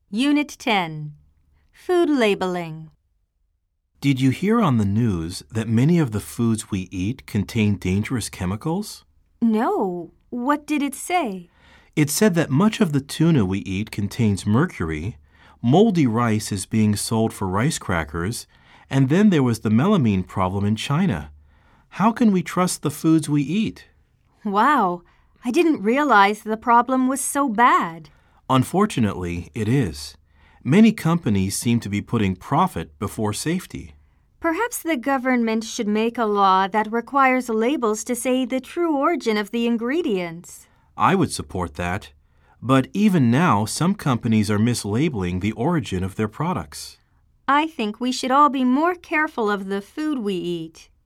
Unit 10. Food Labeling. Did you hear on the news that many of the foods we eat contain dangerous chemicals? No. What did it say? It said that much of the tuna we eat contains mercury, moldy rice is being sold for rice crackers, and then there was the melamine problem in China. How can we trust the foods we eat? Wow. I didn't realize the problem was so bad. Unfortunately, it is. Many companies seem to be putting profit before safety. Perhaps the government should make a law that requires labels to say the true origin of the ingredients. I would support that. But even now, some companies are mislabeling the origin of their products. I think we should all be more careful of the food we eat.